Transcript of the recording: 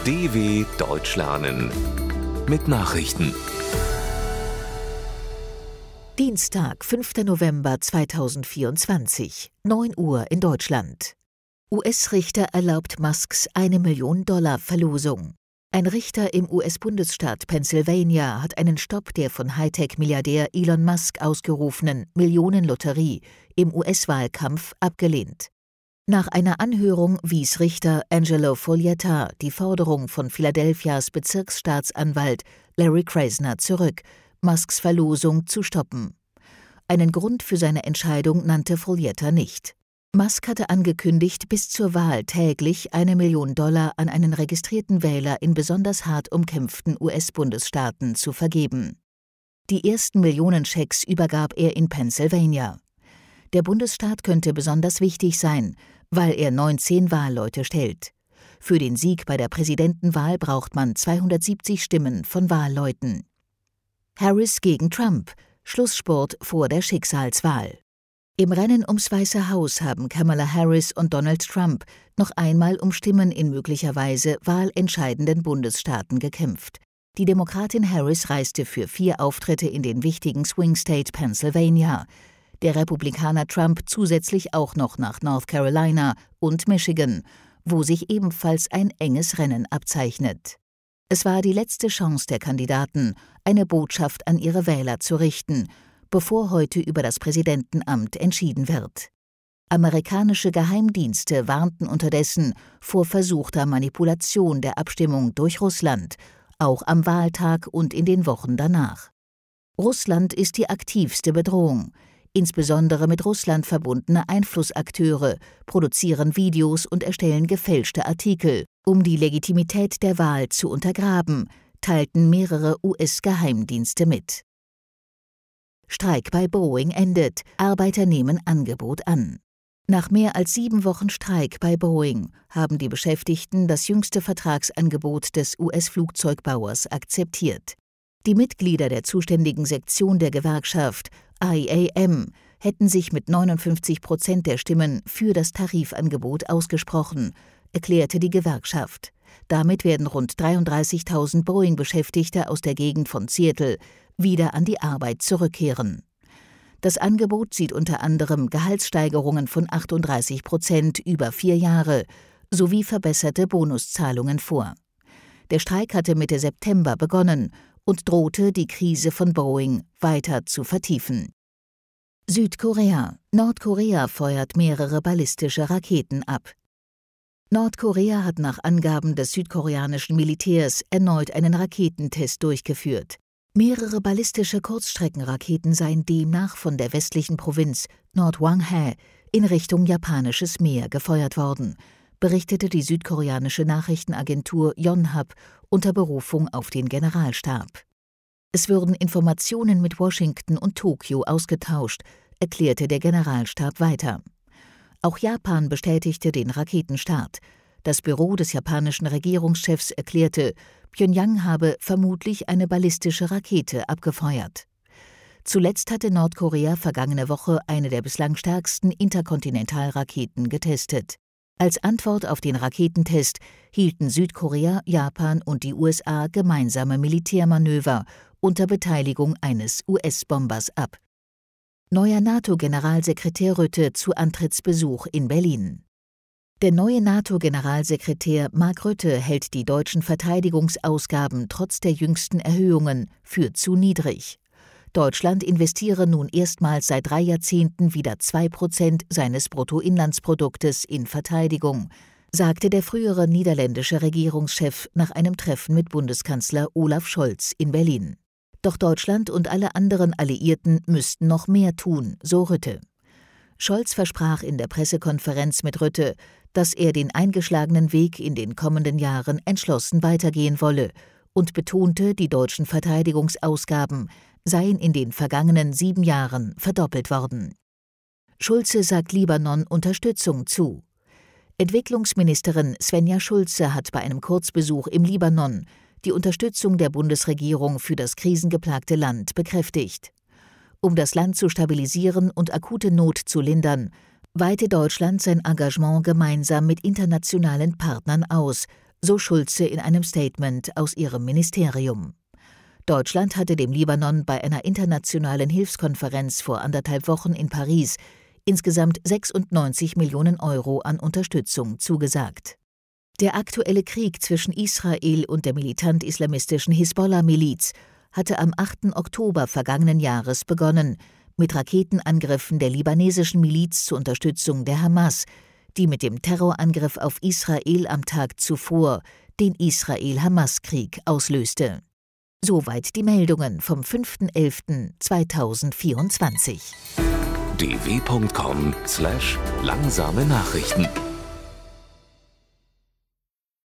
DW Deutsch lernen mit Nachrichten. Dienstag, 5. November 2024, 9 Uhr in Deutschland. US-Richter erlaubt Musks $1 Million Verlosung. Ein Richter im US-Bundesstaat Pennsylvania hat einen Stopp der von Hightech-Milliardär Elon Musk ausgerufenen Millionenlotterie im US-Wahlkampf abgelehnt. Nach einer Anhörung wies Richter Angelo Foglietta die Forderung von Philadelphias Bezirksstaatsanwalt Larry Krasner zurück, Musks Verlosung zu stoppen. Einen Grund für seine Entscheidung nannte Foglietta nicht. Musk hatte angekündigt, bis zur Wahl täglich $1 Million an einen registrierten Wähler in besonders hart umkämpften US-Bundesstaaten zu vergeben. Die ersten Millionenschecks übergab er in Pennsylvania. Der Bundesstaat könnte besonders wichtig sein, weil er 19 Wahlleute stellt. Für den Sieg bei der Präsidentenwahl braucht man 270 Stimmen von Wahlleuten. Harris gegen Trump, Schlussspurt vor der Schicksalswahl. Im Rennen ums Weiße Haus haben Kamala Harris und Donald Trump noch einmal um Stimmen in möglicherweise wahlentscheidenden Bundesstaaten gekämpft. Die Demokratin Harris reiste für 4 Auftritte in den wichtigen Swing State Pennsylvania. Der Republikaner Trump zusätzlich auch noch nach North Carolina und Michigan, wo sich ebenfalls ein enges Rennen abzeichnet. Es war die letzte Chance der Kandidaten, eine Botschaft an ihre Wähler zu richten, bevor heute über das Präsidentenamt entschieden wird. Amerikanische Geheimdienste warnten unterdessen vor versuchter Manipulation der Abstimmung durch Russland, auch am Wahltag und in den Wochen danach. Russland ist die aktivste Bedrohung. Insbesondere mit Russland verbundene Einflussakteure produzieren Videos und erstellen gefälschte Artikel, um die Legitimität der Wahl zu untergraben, teilten mehrere US-Geheimdienste mit. Streik bei Boeing endet, Arbeiter nehmen Angebot an. Nach mehr als 7 Wochen Streik bei Boeing haben die Beschäftigten das jüngste Vertragsangebot des US-Flugzeugbauers akzeptiert. Die Mitglieder der zuständigen Sektion der Gewerkschaft IAM hätten sich mit 59% der Stimmen für das Tarifangebot ausgesprochen, erklärte die Gewerkschaft. Damit werden rund 33.000 Boeing-Beschäftigte aus der Gegend von Seattle wieder an die Arbeit zurückkehren. Das Angebot sieht unter anderem Gehaltssteigerungen von 38% über 4 Jahre sowie verbesserte Bonuszahlungen vor. Der Streik hatte Mitte September begonnen und drohte, die Krise von Boeing weiter zu vertiefen. Südkorea. Nordkorea feuert mehrere ballistische Raketen ab. Nordkorea hat nach Angaben des südkoreanischen Militärs erneut einen Raketentest durchgeführt. Mehrere ballistische Kurzstreckenraketen seien demnach von der westlichen Provinz Nordhwanghae in Richtung japanisches Meer gefeuert worden, berichtete die südkoreanische Nachrichtenagentur Yonhap unter Berufung auf den Generalstab. Es würden Informationen mit Washington und Tokio ausgetauscht, erklärte der Generalstab weiter. Auch Japan bestätigte den Raketenstart. Das Büro des japanischen Regierungschefs erklärte, Pjöngjang habe vermutlich eine ballistische Rakete abgefeuert. Zuletzt hatte Nordkorea vergangene Woche eine der bislang stärksten Interkontinentalraketen getestet. Als Antwort auf den Raketentest hielten Südkorea, Japan und die USA gemeinsame Militärmanöver unter Beteiligung eines US-Bombers ab. Neuer NATO-Generalsekretär Rutte zu Antrittsbesuch in Berlin. Der neue NATO-Generalsekretär Mark Rutte hält die deutschen Verteidigungsausgaben trotz der jüngsten Erhöhungen für zu niedrig. Deutschland investiere nun erstmals seit 3 Jahrzehnten wieder 2% seines Bruttoinlandsproduktes in Verteidigung, sagte der frühere niederländische Regierungschef nach einem Treffen mit Bundeskanzler Olaf Scholz in Berlin. Doch Deutschland und alle anderen Alliierten müssten noch mehr tun, so Rutte. Scholz versprach in der Pressekonferenz mit Rutte, dass er den eingeschlagenen Weg in den kommenden Jahren entschlossen weitergehen wolle und betonte, die deutschen Verteidigungsausgaben seien in den vergangenen 7 Jahren verdoppelt worden. Schulze sagt Libanon Unterstützung zu. Entwicklungsministerin Svenja Schulze hat bei einem Kurzbesuch im Libanon die Unterstützung der Bundesregierung für das krisengeplagte Land bekräftigt. Um das Land zu stabilisieren und akute Not zu lindern, weite Deutschland sein Engagement gemeinsam mit internationalen Partnern aus, so Schulze in einem Statement aus ihrem Ministerium. Deutschland hatte dem Libanon bei einer internationalen Hilfskonferenz vor 1,5 Wochen in Paris insgesamt 96 Millionen Euro an Unterstützung zugesagt. Der aktuelle Krieg zwischen Israel und der militant-islamistischen Hisbollah-Miliz hatte am 8. Oktober vergangenen Jahres begonnen, mit Raketenangriffen der libanesischen Miliz zur Unterstützung der Hamas, die mit dem Terrorangriff auf Israel am Tag zuvor den Israel-Hamas-Krieg auslöste. Soweit die Meldungen vom 5.11.2024. dw.com/langsame Nachrichten